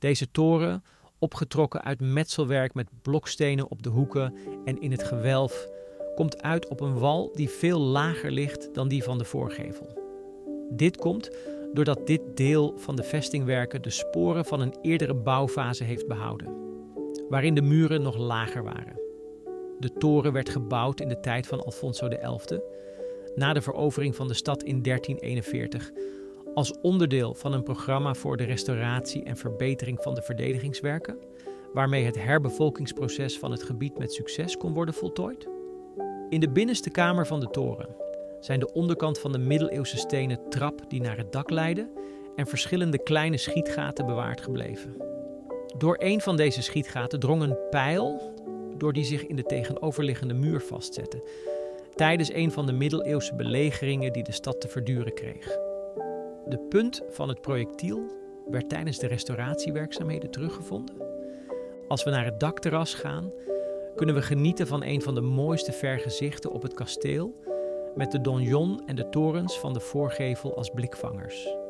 Deze toren, opgetrokken uit metselwerk met blokstenen op de hoeken en in het gewelf, komt uit op een wal die veel lager ligt dan die van de voorgevel. Dit komt doordat dit deel van de vestingwerken de sporen van een eerdere bouwfase heeft behouden, waarin de muren nog lager waren. De toren werd gebouwd in de tijd van Alfonso XI, na de verovering van de stad in 1341, als onderdeel van een programma voor de restauratie en verbetering van de verdedigingswerken, waarmee het herbevolkingsproces van het gebied met succes kon worden voltooid. In de binnenste kamer van de toren zijn de onderkant van de middeleeuwse stenen trap die naar het dak leidde en verschillende kleine schietgaten bewaard gebleven. Door een van deze schietgaten drong een pijl door die zich in de tegenoverliggende muur vastzette, tijdens een van de middeleeuwse belegeringen die de stad te verduren kreeg. De punt van het projectiel werd tijdens de restauratiewerkzaamheden teruggevonden. Als we naar het dakterras gaan, kunnen we genieten van een van de mooiste vergezichten op het kasteel, met de donjon en de torens van de voorgevel als blikvangers.